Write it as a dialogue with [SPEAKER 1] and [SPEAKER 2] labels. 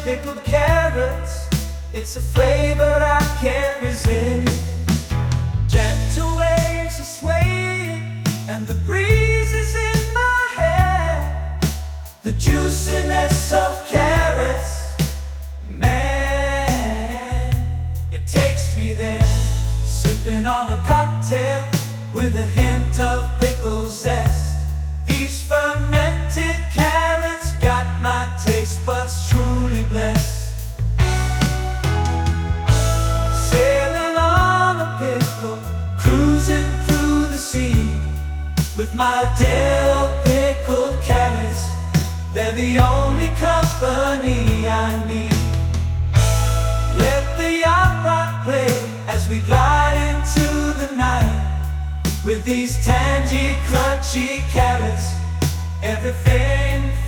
[SPEAKER 1] pickled carrots. It's a flavor I can't resist. Gentle waves are swaying, and the breeze is in my hair. The juiciness of carrots, man, it takes me there. Sipping on a cocktail with a hint of pickle zest. These fermented carrots got my taste buds truly blessed. Sailing on a pickle, cruising through the sea, with my dill pickled carrots, they're the only company I need. Let the yacht rock play as we glide into the night. With these tangy, crunchy carrots, everything